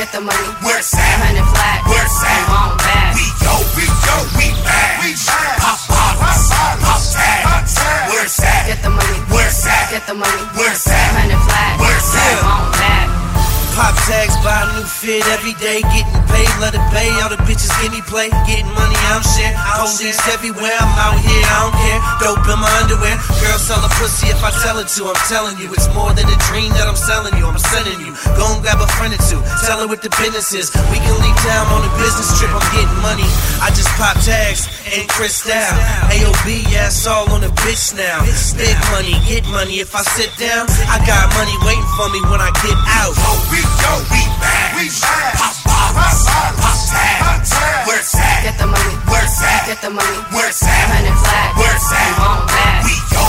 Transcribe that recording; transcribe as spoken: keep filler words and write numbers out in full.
Get the money. We're sad. Hundred flat. We're sad. We want bad. We go, we go, we bad. We bad. Pop bottles, pop tags. We're sad. Get the money. We're sad. Get the money. We're sad. Hundred flat. We're sad. We want bad. Pop tags, buy a new fit every day, getting paid, let it pay. All the bitches give me play, getting money, I'm share. Police everywhere, I'm out here, I don't care. Dope in my underwear, girls sell a pussy if I tell her to. I'm telling you, it's more than a dream that I'm selling you. I'm sending you, go and grab a friend or two, tell her what the business is. We can leave town on a business trip, I'm getting money. I just pop tags and crystal. A O B, yeah, it's all on the bitch now. Big money, get money, if I sit down, I got money waiting for me when I get out. Oh, we go, we bad. We bad. Pop bottles, pop tags. We're sad. Get the money. We're sad. Get the money. We're sad. Hundred flat. We're sad. We want bad. We go.